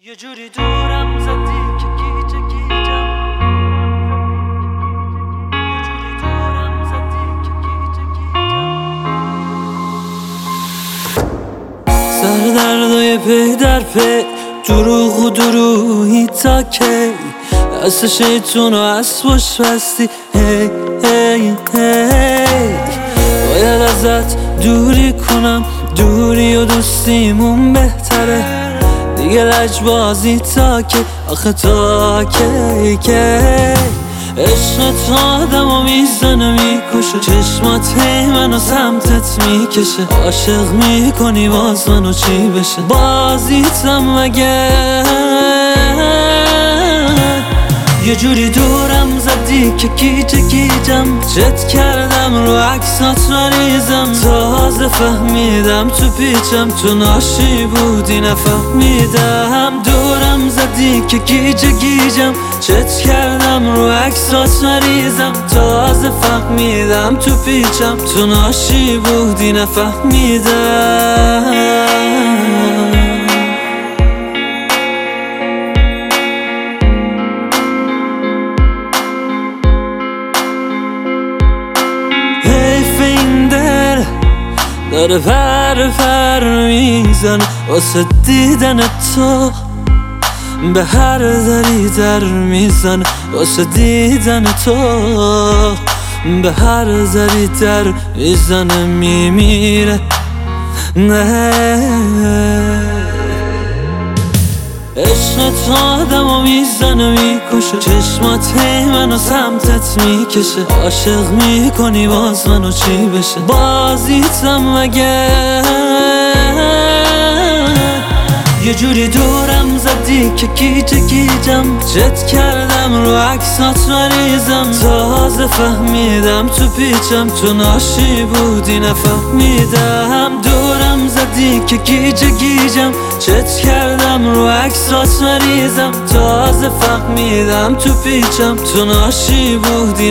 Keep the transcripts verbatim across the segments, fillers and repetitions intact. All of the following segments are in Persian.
یه جوری دورم زدی که گیجه گیجم یه جوری دورم زدی که گیجه گیجم سر دردای پی در پی دروغ و دروغی تا کی دست شیطون و اسبش بستی هی هی هی باید ازت دوری کنم دوری و دوستیمون بهتره دیگه لجبازی تا که آخه تا کی کی عشقت آدمو میزنه میکشه چشمات هی منو سمتت میکشه عاشق میکنی باز منو چی بشه بازیتم مگه یه جوری دورم زدی که گیجه گیجم چت کردم رو عکسات مریضم تازه فهمیدم تو پیچم تو ناشی بودی نفهمیدم دورم زدی که گیجه گیجم چت کردم رو عکسات مریضم تازه فهمیدم تو پیچم تو ناشی بودی نفهمیدم داره پر پر میزنه واسه دیدن تو به هر دری در میزنه واسه دیدن تو به هر دری در میزنه میمیره نه عشقت آدمو میزنه میکشه چشمات هی منو سمتت میکشه عاشق میکنی باز منو چی بشه بازیتم مگه یه جوری دورم زدی که گیجه گیجم چت کردم رو عکسات مریضم تازه فهمیدم تو پیچم تو ناشی بودی نفهمیدم دورم زدی که گیجه گیجم چت کردم رو عکسات مریضم تازه فهمیدم تو پیچم تو ناشی بودی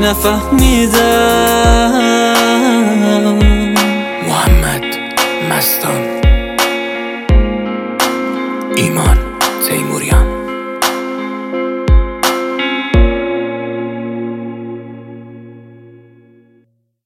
نفهمیدم محمد مستان ایمان